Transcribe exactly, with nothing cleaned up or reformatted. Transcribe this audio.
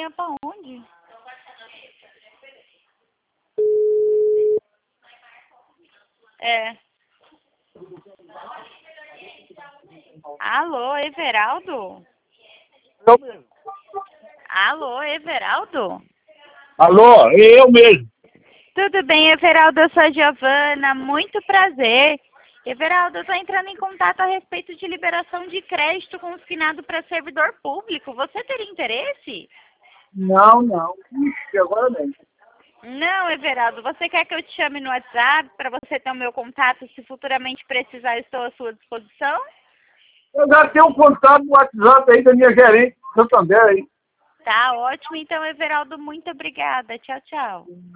amanhã pra onde? É. Alô, Everaldo? Eu mesmo. Alô, Everaldo? Alô, eu mesmo. Tudo bem, Everaldo? Eu sou a Giovana. Muito prazer. Everaldo, eu estou entrando em contato a respeito de liberação de crédito consignado para servidor público. Você teria interesse? Não, não. Ixi, agora nem. Não, Everaldo. Você quer que eu te chame no WhatsApp para você ter o meu contato? Se futuramente precisar, estou à sua disposição? Eu já tenho um contato no WhatsApp aí da minha gerente, Santander aí. Tá ótimo. Então, Everaldo, muito obrigada. Tchau, tchau.